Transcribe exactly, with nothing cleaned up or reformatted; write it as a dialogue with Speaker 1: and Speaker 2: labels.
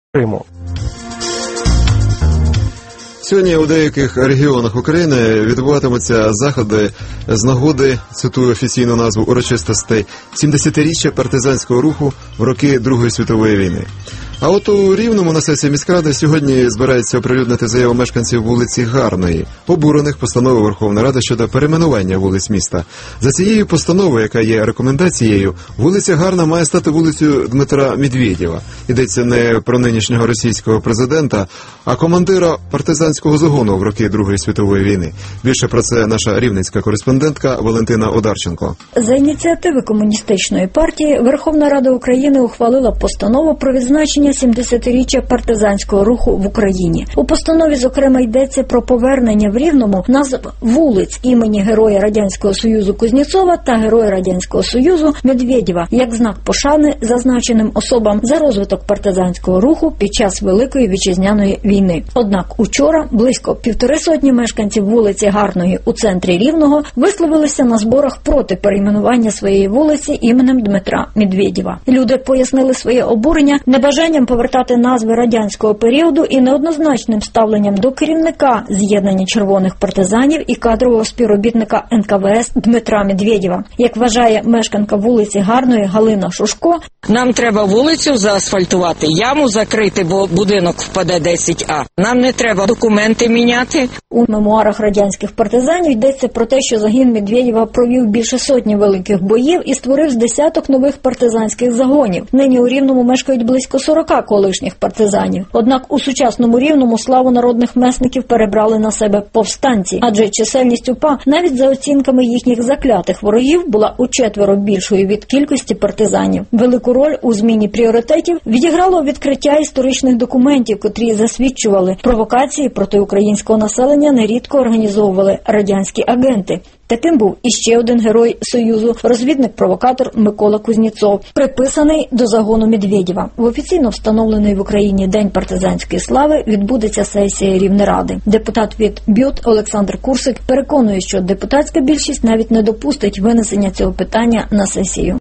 Speaker 1: Криму.
Speaker 2: Сьогодні у деяких регіонах України відбуватимуться заходи з нагоди, цитую офіційну назву урочистостей, сімдесятиріччя партизанського руху в роки Другої світової війни. А от у Рівному на сесії міськради сьогодні збирається оприлюднити заяву мешканців вулиці Гарної, обурених постановою Верховної Ради щодо перейменування вулиць міста. За цією постановою, яка є рекомендацією, вулиця Гарна має стати вулицею Дмитра Медведєва. Йдеться не про нинішнього російського президента, а командира партизанського загону в роки Другої світової війни. Більше про це наша рівненська кореспондентка Валентина Одарченко.
Speaker 3: За ініціативи Комуністичної партії Верховна Рада України ухвалила постанову про відзначення сімдесятиріччя партизанського руху в Україні. У постанові, зокрема, йдеться про повернення в Рівному назв вулиць імені Героя Радянського Союзу Кузнєцова та Героя Радянського Союзу Медведєва як знак пошани зазначеним особам за розвиток партизанського руху під час Великої Вітчизняної війни. Однак учора близько півтори сотні мешканців вулиці Гарної у центрі Рівного висловилися на зборах проти перейменування своєї вулиці іменем Дмитра Медведєва. Люди пояснили своє обурення небажанням повертати назви радянського періоду і неоднозначним ставленням до керівника з'єднання червоних партизанів і кадрового співробітника ен ка ве ес Дмитра Медведєва. Як вважає мешканка вулиці Гарної Галина Шушко,
Speaker 4: нам треба вулицю заасфальтувати, яму закрити, бо будинок впаде десять а. Нам не треба документи міняти.
Speaker 3: У мемуарах радянських партизанів йдеться про те, що загін Медведєва провів більше сотні великих боїв і створив з десяток нових партизанських загонів. Нині у Рівному мешкають близько сорока колишніх партизанів. Однак у сучасному Рівному славу народних месників перебрали на себе повстанці, адже чисельність УПА, навіть за оцінками їхніх заклятих ворогів, була учетверо більшою від кількості партизанів. Велику роль у зміні пріоритетів відіграло відкриття історичних документів, котрі засвідчували, провокації проти українського населення нерідко організовували радянські агенти. Таким був іще один герой Союзу, розвідник-провокатор Микола Кузнєцов, приписаний до загону Медведєва. В офіційно встановлений в Україні День партизанської слави відбудеться сесія Рівнеради. Депутат від БЮТ Олександр Курсик переконує, що депутатська більшість навіть не допустить винесення цього питання на сесію.